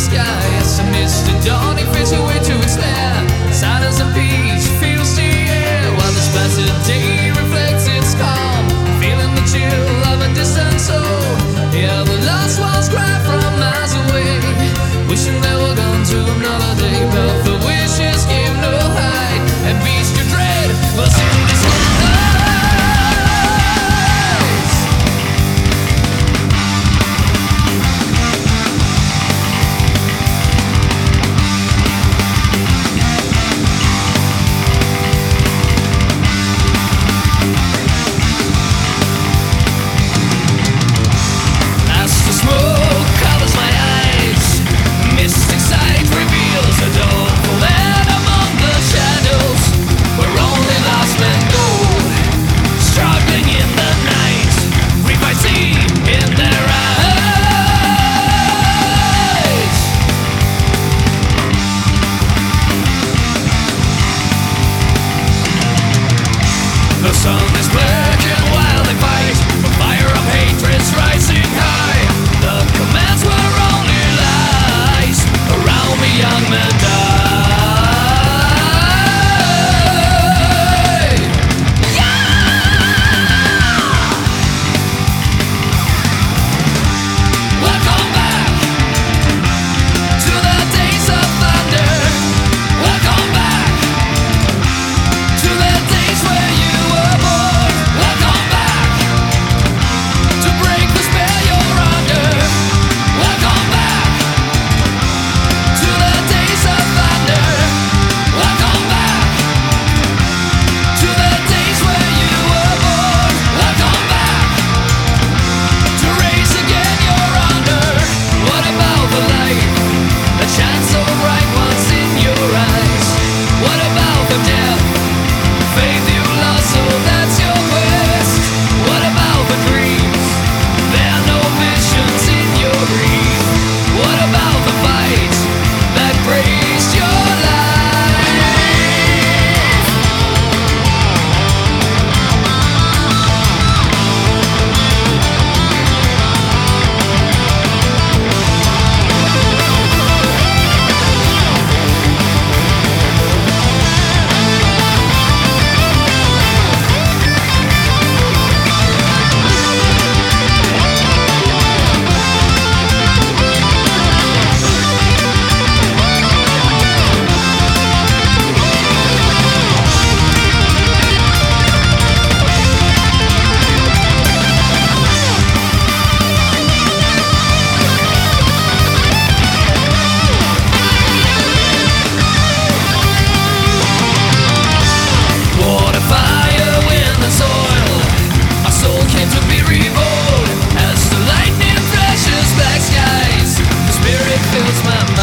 sky. As a misty dawning fades away to its lair, silence and peace fills the air, while this placid day reflects its calm, feeling the chill of a distant soul. Yeah, the lost ones cry from miles away, wishing they were gone to another day, but the wishes give no height, and beast your dread was in this life. The sun is burning while they fight, the fire of hatred's rising high. The commands were only lies, around me young men die. Yeah! Welcome back to the days of thunder. Welcome back to the days where you fills my mind.